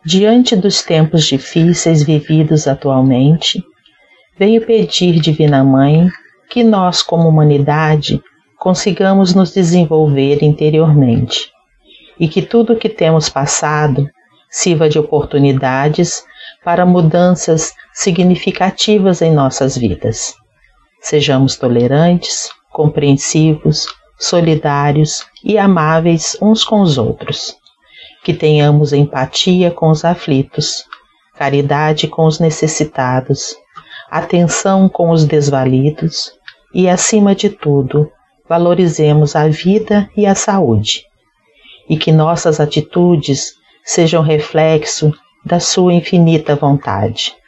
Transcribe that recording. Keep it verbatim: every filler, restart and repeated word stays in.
diante dos tempos difíceis vividos atualmente, venho pedir, Divina Mãe, que nós, como humanidade, consigamos nos desenvolver interiormente e que tudo o que temos passado sirva de oportunidades para mudanças significativas em nossas vidas. Sejamos tolerantes, compreensivos, solidários e amáveis uns com os outros. Que tenhamos empatia com os aflitos, caridade com os necessitados, atenção com os desvalidos e, acima de tudo, valorizemos a vida e a saúde. E que nossas atitudes sejam reflexo da sua infinita vontade.